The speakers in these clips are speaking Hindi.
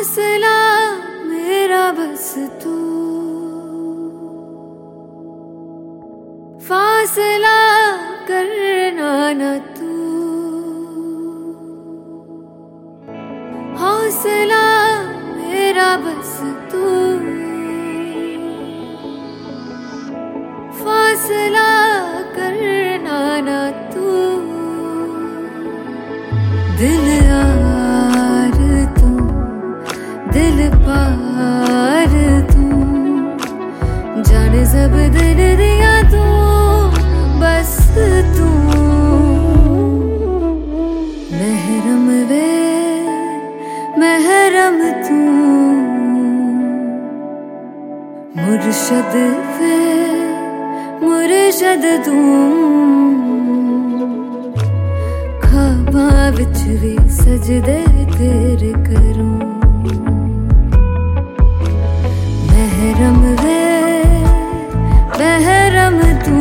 हौसला मेरा बस तू, फासला करना न तू। हौसला मेरा बस तू, फासला करना न तू। दिल यार तू, दिल पार तू, जाने सब दिल दिया तू, बस तू। महरम वे महरम तू, मुर्शद वे मुर्शद तू। ख्वाबां विच भी सजदे तेरे करूं। महरम वे महरम तू,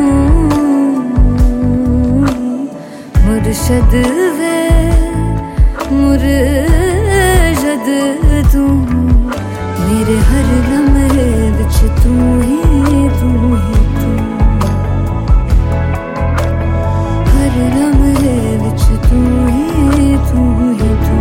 मुर्शद वे मुर्शद तू। मेरे हर लम्हे विच तू ही तू ही तू। हर लम्हे विच तू ही तू ही तू।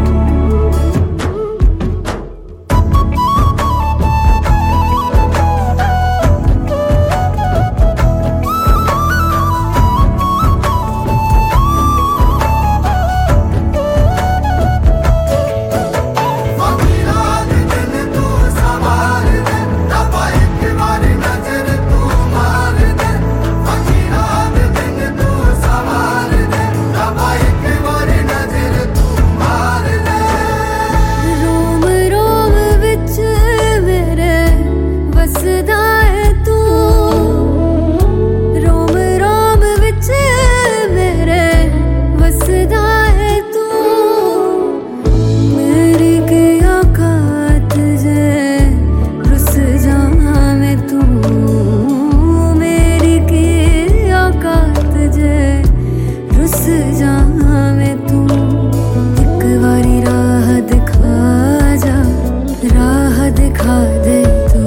दिखा दे तू,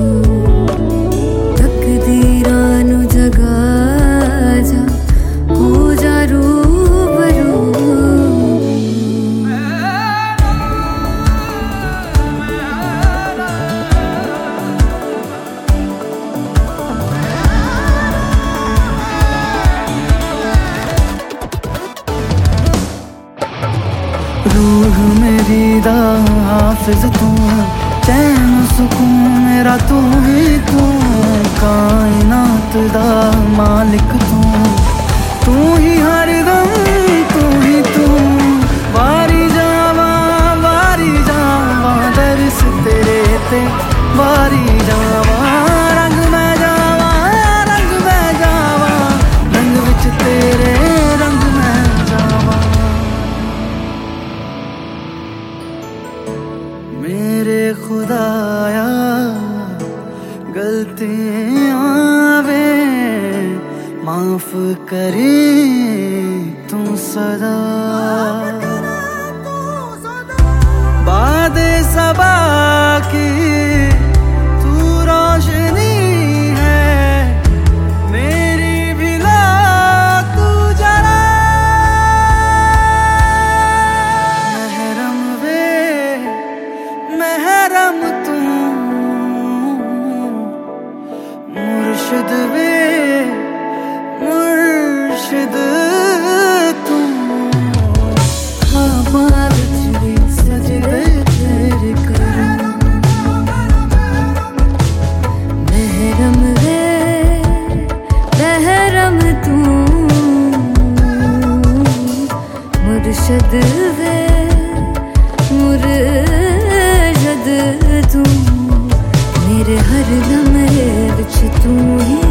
तकदीरां नू जगा जा, हो जा रूबरू। रूह मेरी दा हाफिज तू, चैन सुकून मेरा तू ही तू। कायनात दा मालिक तू, तू ही हर दम तू ही तू। वारी जावा दर्स तेरे ते, वारी जावा रंग मैं जावा, रंग मैं जावा, रंग विच तेरे रंग मैं जावा। मेरे खुदाया गलतियां वे माफ करे तू सदा। बादे सबा की तू रोशनी है, मेरी भी ला तू जरा। महरम वे महरम तू, मुर्शिद वे मुर्शिद तू। ख्वाबां विच भी सजदे तेरे करूं। महरम वे महरम तू, मुर्शद वे मुर्शद तू। मेरे हर लम्हे विच तू ही